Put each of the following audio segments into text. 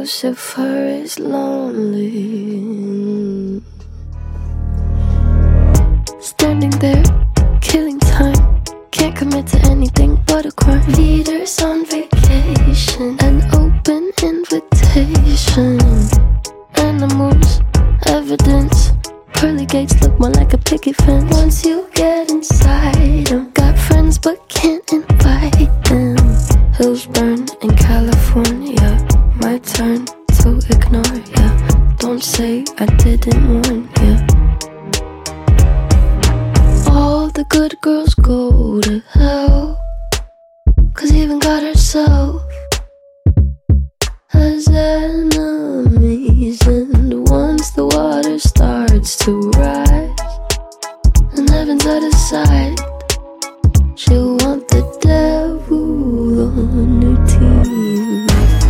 Lucifer is lonely. Standing there, killing time. Can't commit to anything but a crime. Leaders on vacation, an open invitation. Animals, evidence. Pearly gates look more like a picket fence. Once you get inside them, got friends but can't invite them. Hills burn in California, my turn to ignore ya. Don't say I didn't warn ya. All the good girls go to hell, 'cause even God herself has enemies. And once the water starts to rise and heaven's out of sight, she'll want the devil on her team.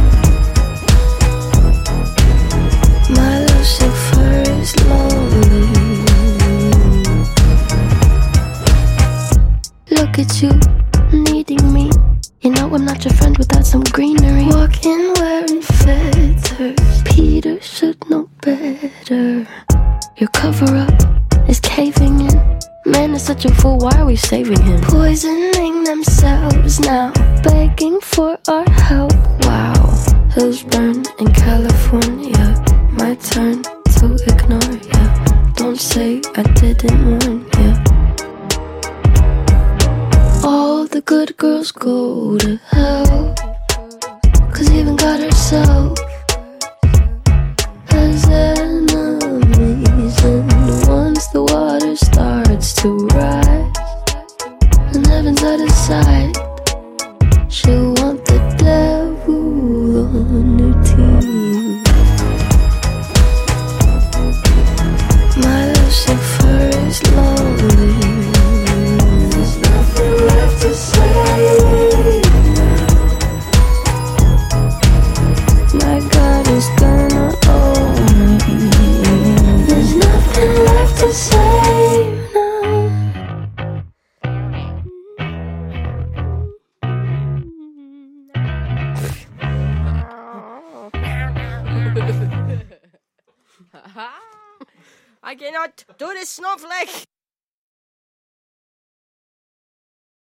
My Lucifer is lonely. Look at you, needing me. You know I'm not your friend without some greenery. Walking wearing feathers, Peter should know better. Your cover-up is caving in. Man is such a fool, why are we saving him? Poisoning themselves now, begging for our help. Wow, hills burn in California, my turn to ignore ya. Don't say I didn't warn ya. All the good girls go to hell, 'cause even God herself has enemies. And once the water starts to rise and heaven's out of sight, she'll want the devil on her team. My Lucifer is lonely. There's nothing left to say now. My God is gonna own me. There's nothing left to say now. I cannot do this snowflake.